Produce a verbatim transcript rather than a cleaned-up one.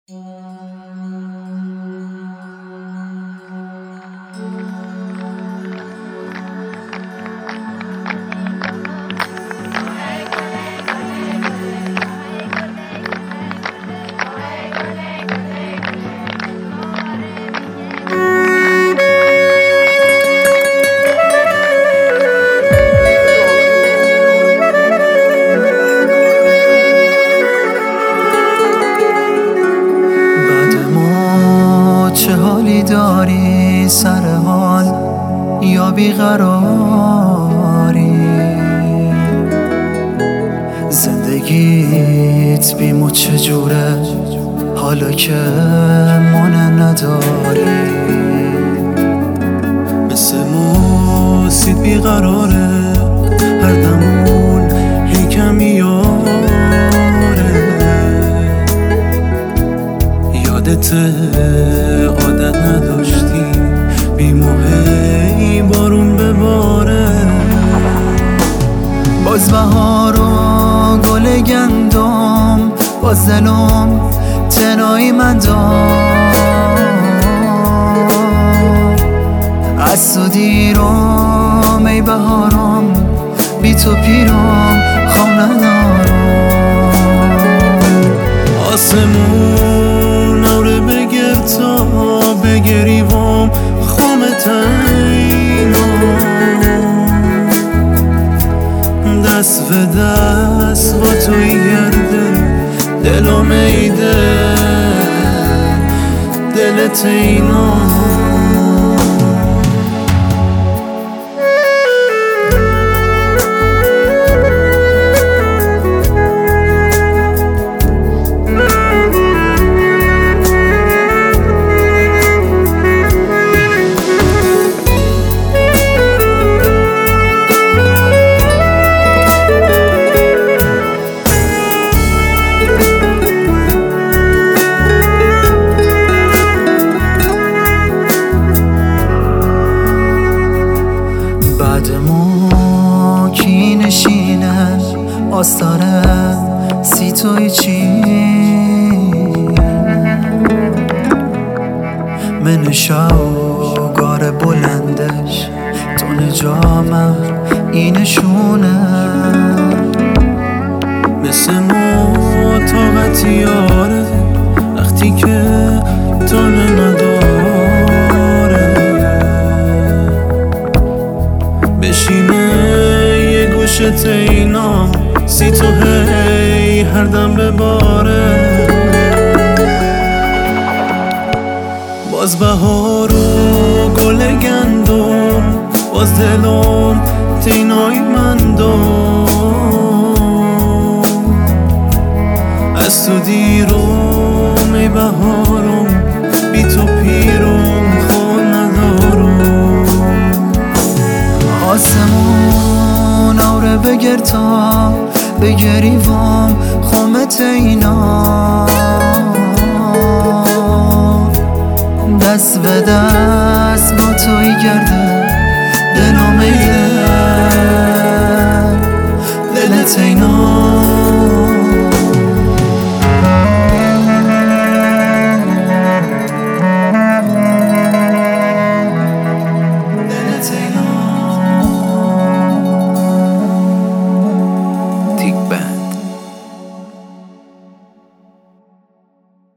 چه حالی داری سر حال یا بیقراری؟ زندگیت بیمو چجوره حالا که منه نداری؟ مثل موسید بیقراره هر دمون هی کمی یاره. یادته عادت نداشتی بیمو هی بارون بباره. باز بهار و گل گندم باز دلم تنهایی من دار. از تو دیرم ای بهارم بی تو پیرم خواب ندارم. آسمون آوره بگر تا بگریوم خامت اینا. دست به دست با توی گرده دلم ایده دلت اینا. بعد ما کی نشینه آستاره سی توی چی؟ من شاوگار بلندش تو نجامه اینشونه. مثل ما طاقتی یاره وقتی که تو نداره. بشینه یه گوشت اینا سی تو هی هر دم بباره. باز بهار و گل گندم باز دلم تینای من دم. از تو دیرم ای بهارم بی تو پیرم خواب ندارم. آسمون آوره بگر تا بگریوم خامت اینا. دست به دست با توی گرده